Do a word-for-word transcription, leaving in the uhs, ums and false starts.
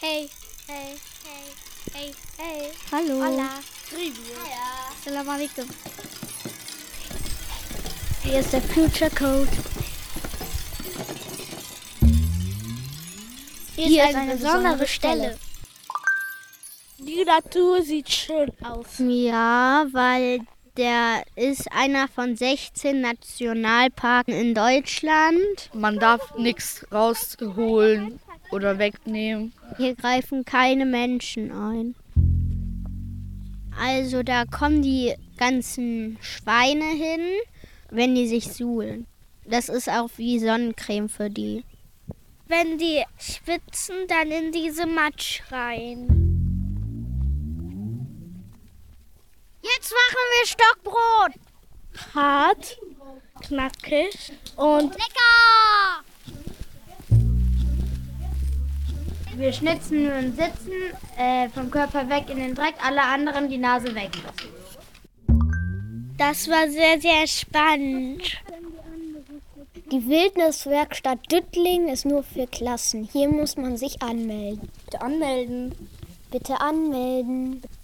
Hey, hey, hey, hey, hey. Hallo. Hola. Salam alaikum. Hier ist der Future Code. Hier, Hier ist eine, eine besondere Stelle. Die Natur sieht schön aus. Ja, weil der ist einer von sechzehn Nationalparken in Deutschland. Man darf nichts rausholen oder wegnehmen. Hier greifen keine Menschen ein. Also da kommen die ganzen Schweine hin, wenn die sich suhlen. Das ist auch wie Sonnencreme für die. Wenn die schwitzen, dann in diese Matsch rein. Jetzt machen wir Stockbrot. Hart, knackig und Lecker! Wir schnitzen und sitzen äh, vom Körper weg in den Dreck, alle anderen die Nase weg. Das war sehr, sehr spannend. Die Wildniswerkstatt Düttling ist nur für Klassen. Hier muss man sich anmelden. anmelden. Bitte anmelden.